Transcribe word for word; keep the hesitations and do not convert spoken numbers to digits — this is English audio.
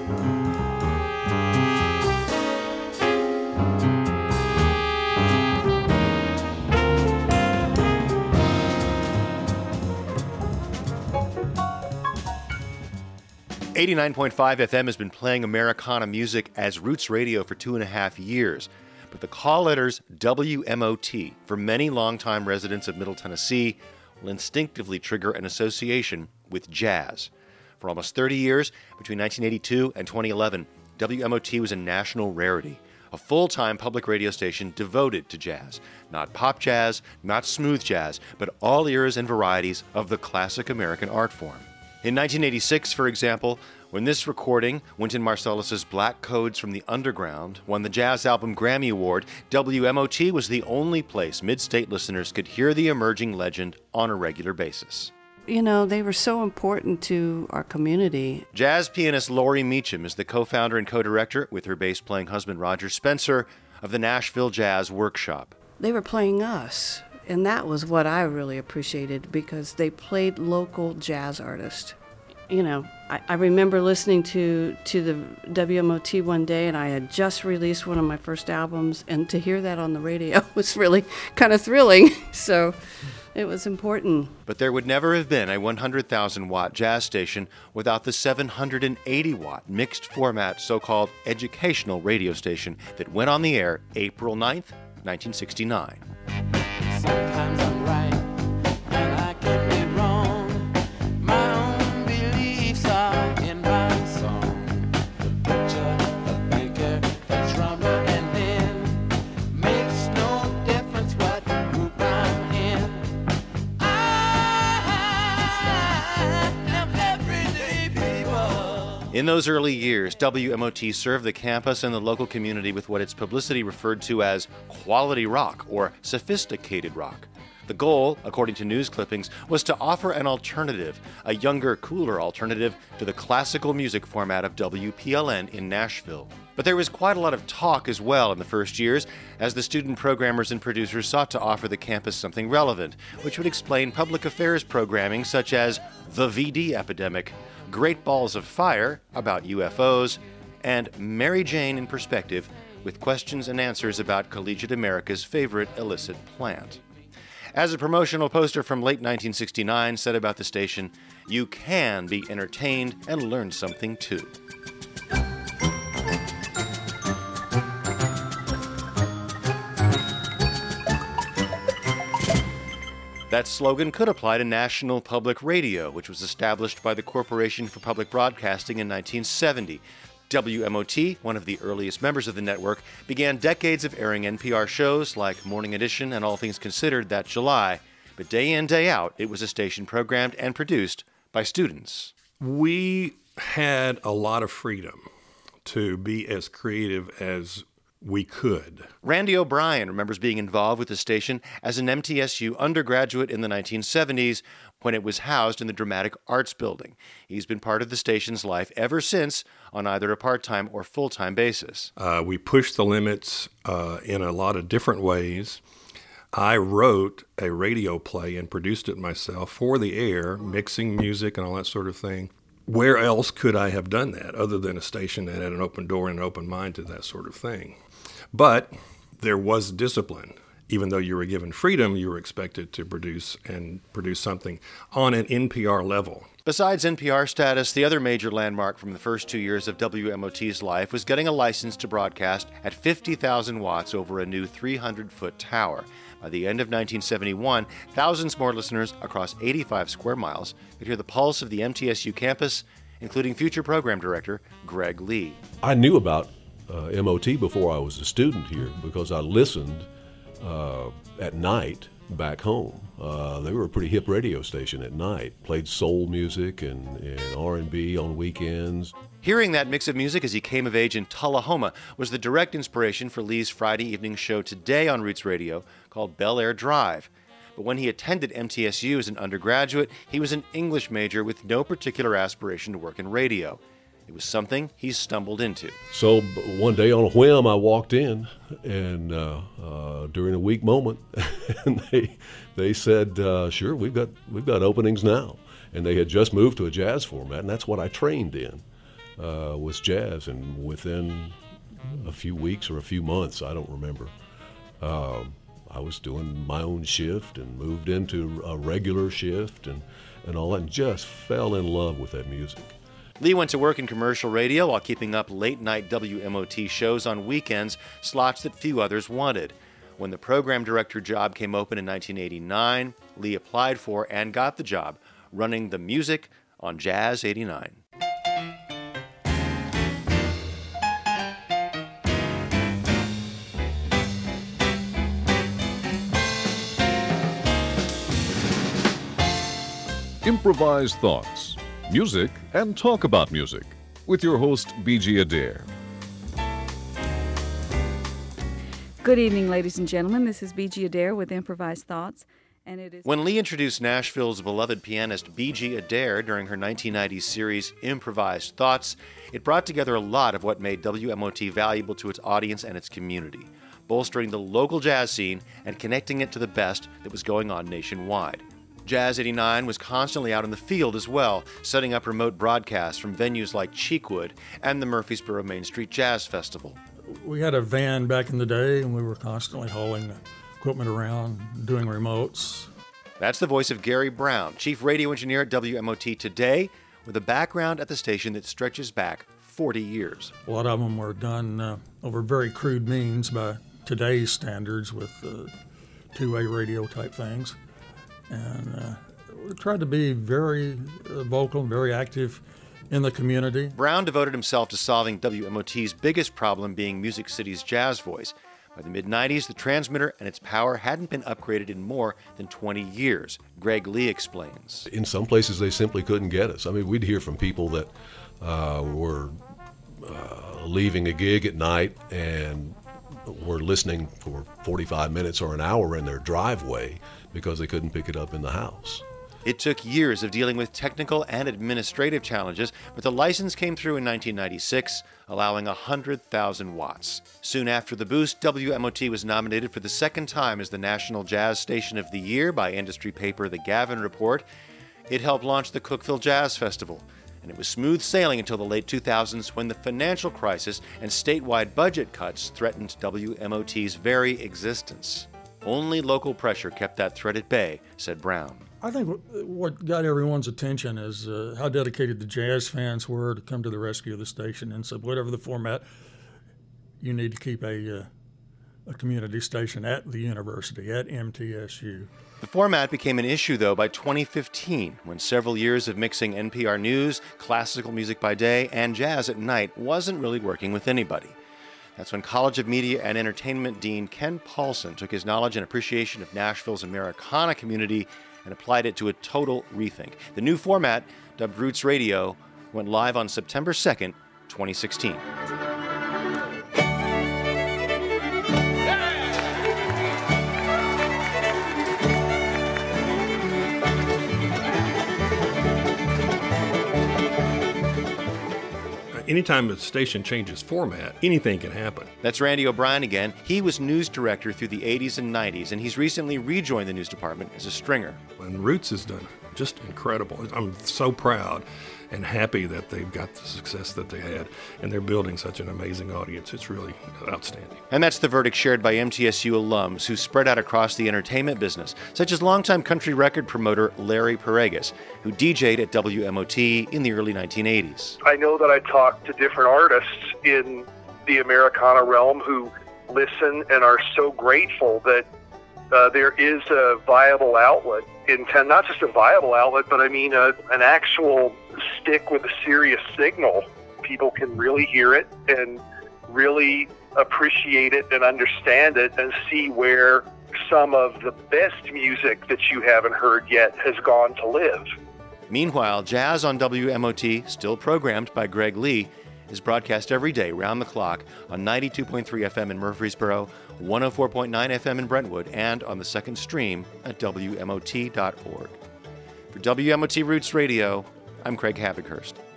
eighty-nine point five F M has been playing Americana music as Roots Radio for two and a half years. But the call letters W M O T for many longtime residents of Middle Tennessee will instinctively trigger an association with jazz. For almost thirty years, between nineteen eighty-two and twenty eleven, W M O T was a national rarity, a full-time public radio station devoted to jazz. Not pop jazz, not smooth jazz, but all eras and varieties of the classic American art form. In nineteen eighty-six, for example, when this recording, Wynton Marsalis's Black Codes from the Underground, won the Jazz Album Grammy Award, W M O T was the only place mid-state listeners could hear the emerging legend on a regular basis. You know, they were so important to our community. Jazz pianist Laurie Meacham is the co-founder and co-director, with her bass-playing husband Roger Spencer, of the Nashville Jazz Workshop. They were playing us. And that was what I really appreciated, because they played local jazz artists. You know, I, I remember listening to, to the W M O T one day, and I had just released one of my first albums, and to hear that on the radio was really kind of thrilling. So it was important. But there would never have been a one hundred thousand watt jazz station without the seven hundred eighty watt mixed format so-called educational radio station that went on the air April ninth, nineteen sixty-nine. Sometimes I'm right, and I can be wrong. My own beliefs are in my song. The butcher, the banker, the drummer, and then makes no difference what group I'm in. I am everyday people. In those early years, W M O T served the campus and the local community with what its publicity referred to as quality rock or sophisticated rock. The goal, according to news clippings, was to offer an alternative, a younger, cooler alternative to the classical music format of W P L N in Nashville. But there was quite a lot of talk as well in the first years, as the student programmers and producers sought to offer the campus something relevant, which would explain public affairs programming such as The V D Epidemic, Great Balls of Fire about U F Os, and Mary Jane in Perspective, with questions and answers about collegiate America's favorite illicit plant. As a promotional poster from late nineteen sixty-nine said about the station, you can be entertained and learn something too. That slogan could apply to National Public Radio, which was established by the Corporation for Public Broadcasting in nineteen seventy. W M O T, one of the earliest members of the network, began decades of airing N P R shows like Morning Edition and All Things Considered that July. But day in, day out, it was a station programmed and produced by students. We had a lot of freedom to be as creative as we could. Randy O'Brien remembers being involved with the station as an M T S U undergraduate in the nineteen seventies when it was housed in the Dramatic Arts Building. He's been part of the station's life ever since on either a part-time or full-time basis. Uh, we pushed the limits uh, in a lot of different ways. I wrote a radio play and produced it myself for the air, mixing music and all that sort of thing. Where else could I have done that other than a station that had an open door and an open mind to that sort of thing? But there was discipline. Even though you were given freedom, you were expected to produce and produce something on an N P R level. Besides N P R status, the other major landmark from the first two years of W M O T's life was getting a license to broadcast at fifty thousand watts over a new three hundred foot tower. By the end of nineteen seventy-one, thousands more listeners across eighty-five square miles could hear the pulse of the M T S U campus, including future program director Greg Lee. I knew about uh, M O T before I was a student here because I listened uh, at night back home. Uh, they were a pretty hip radio station at night, played soul music and, and R and B on weekends. Hearing that mix of music as he came of age in Tullahoma was the direct inspiration for Lee's Friday evening show today on Roots Radio called Bel Air Drive. But when he attended M T S U as an undergraduate, he was an English major with no particular aspiration to work in radio. It was something he stumbled into. So one day on a whim, I walked in, and uh, uh, during a weak moment, and they they said, uh, "Sure, we've got we've got openings now." And they had just moved to a jazz format, and that's what I trained in. uh, was jazz, and within a few weeks or a few months, I don't remember, uh, I was doing my own shift and moved into a regular shift and, and all that, and just fell in love with that music. Lee went to work in commercial radio while keeping up late-night W M O T shows on weekends, slots that few others wanted. When the program director job came open in nineteen eighty-nine, Lee applied for and got the job, running the music on Jazz eighty-nine. Improvised Thoughts, music and talk about music, with your host, B G Adair. Good evening, ladies and gentlemen. This is B G Adair with Improvised Thoughts, and it is... When Lee introduced Nashville's beloved pianist B G Adair during her nineteen nineties series Improvised Thoughts, it brought together a lot of what made W M O T valuable to its audience and its community, bolstering the local jazz scene and connecting it to the best that was going on nationwide. Jazz eighty-nine was constantly out in the field as well, setting up remote broadcasts from venues like Cheekwood and the Murfreesboro Main Street Jazz Festival. We had a van back in the day, and we were constantly hauling equipment around, doing remotes. That's the voice of Gary Brown, chief radio engineer at W M O T today, with a background at the station that stretches back forty years. A lot of them were done uh, over very crude means by today's standards with uh, two-way radio type things. And uh, we tried to be very uh, vocal and very active in the community. Brown devoted himself to solving W M O T's biggest problem being Music City's jazz voice. By the mid nineties, the transmitter and its power hadn't been upgraded in more than twenty years. Greg Lee explains. In some places, they simply couldn't get us. I mean, we'd hear from people that uh, were uh, leaving a gig at night and were listening for forty-five minutes or an hour in their driveway because they couldn't pick it up in the house. It took years of dealing with technical and administrative challenges, but the license came through in nineteen ninety-six, allowing one hundred thousand watts. Soon after the boost, W M O T was nominated for the second time as the National Jazz Station of the Year by industry paper The Gavin Report. It helped launch the Cookeville Jazz Festival, and it was smooth sailing until the late two thousands when the financial crisis and statewide budget cuts threatened W M O T's very existence. Only local pressure kept that threat at bay, said Brown. I think what got everyone's attention is uh, how dedicated the jazz fans were to come to the rescue of the station and said, whatever the format, you need to keep a, uh, a community station at the university, at M T S U. The format became an issue, though, by twenty fifteen, when several years of mixing N P R news, classical music by day, and jazz at night wasn't really working with anybody. That's when College of Media and Entertainment Dean Ken Paulson took his knowledge and appreciation of Nashville's Americana community and applied it to a total rethink. The new format, dubbed Roots Radio, went live on September second, twenty sixteen. Anytime a station changes format, anything can happen. That's Randy O'Brien again. He was news director through the eighties and nineties, and he's recently rejoined the news department as a stringer. And Roots has done just incredible. I'm so proud and happy that they've got the success that they had, and they're building such an amazing audience. It's really outstanding. And that's the verdict shared by M T S U alums who spread out across the entertainment business, such as longtime country record promoter Larry Paregas, who D J'd at W M O T in the early nineteen eighties. I know that I talked to different artists in the Americana realm who listen and are so grateful that uh, there is a viable outlet in town, not just a viable outlet, but I mean a, an actual stick with a serious signal. People can really hear it and really appreciate it and understand it and see where some of the best music that you haven't heard yet has gone to live. Meanwhile, jazz on W M O T, still programmed by Greg Lee, is broadcast every day round the clock on ninety-two point three F M in Murfreesboro, one oh four point nine F M in Brentwood, and on the second stream at W M O T dot org. For W M O T Roots Radio, I'm Craig Havighurst.